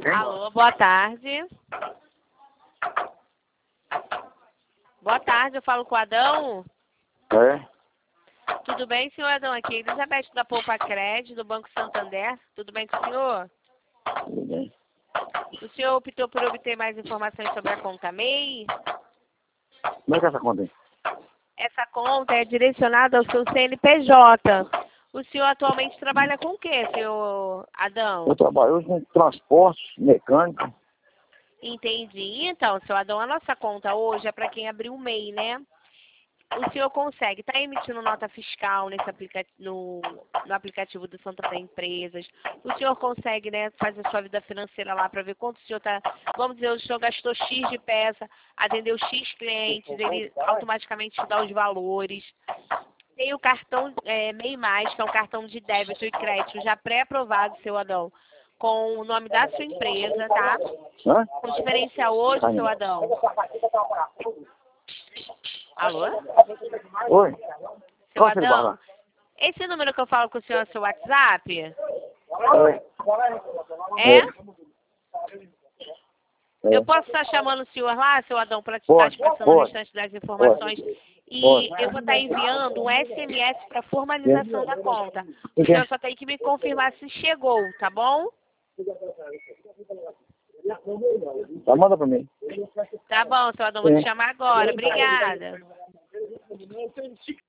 quem? Alô, boa tarde. Boa tarde, eu falo com o Adão. É? Tudo bem, senhor Adão? Aqui, Elizabeth da Poupa Crédito, do Banco Santander. Tudo bem com o senhor? Tudo bem. O senhor optou por obter mais informações sobre a conta MEI? Como é que é essa conta aí? Essa conta é direcionada ao seu CNPJ. O senhor atualmente trabalha com o quê, senhor Adão? Eu trabalho com transporte, mecânica. Entendi. Então, seu Adão, a nossa conta hoje é para quem abriu o MEI, né? O senhor consegue estar emitindo nota fiscal nesse no aplicativo do Santander Empresas. O senhor consegue, né, fazer sua vida financeira lá para ver quanto o senhor está. Vamos dizer, o senhor gastou X de peça, atendeu X clientes, ele automaticamente te dá os valores. Tem o cartão MEI Mais, que é um cartão de débito e crédito já pré-aprovado, seu Adão, com o nome da sua empresa, tá? Hã? O diferencial hoje, seu Adão. Alô? Oi? Seu Qual você Adão, fala? esse número que eu falo com o senhor é seu WhatsApp? É. É? Eu posso estar chamando o senhor lá, seu Adão, para te estar te passando o restante das informações. E eu vou estar enviando um SMS para formalização da conta. O senhor só tem que me confirmar se chegou, tá bom? Tá, manda pra mim. Tá bom, seu Adão, vou te chamar agora. Obrigada.